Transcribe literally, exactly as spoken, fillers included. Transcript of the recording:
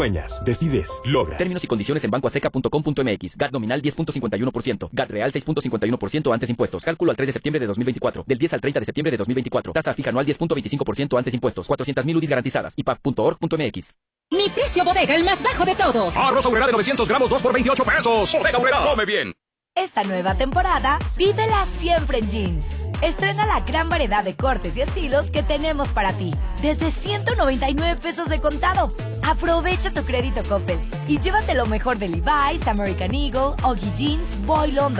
Sueñas, decides, logras. Términos y condiciones en banco azteca punto com punto m x. G A T nominal diez punto cincuenta y uno por ciento. G A T real seis punto cincuenta y uno por ciento antes impuestos. Cálculo al tres de septiembre de dos mil veinticuatro. Del diez al treinta de septiembre de dos mil veinticuatro. Tasa fija anual diez punto veinticinco por ciento antes impuestos. cuatrocientas mil U D I garantizadas. I P A F punto org punto m x. Mi precio bodega, el más bajo de todos. Arroz Aurrera de novecientos gramos, dos por veintiocho pesos. Bodega Aurrera, come bien. Esta nueva temporada, vívela siempre en jeans. Estrena la gran variedad de cortes y estilos que tenemos para ti. Desde ciento noventa y nueve pesos de contado. Aprovecha tu crédito Coppel y llévate lo mejor de Levi's, American Eagle, Oggy Jeans, Boy London.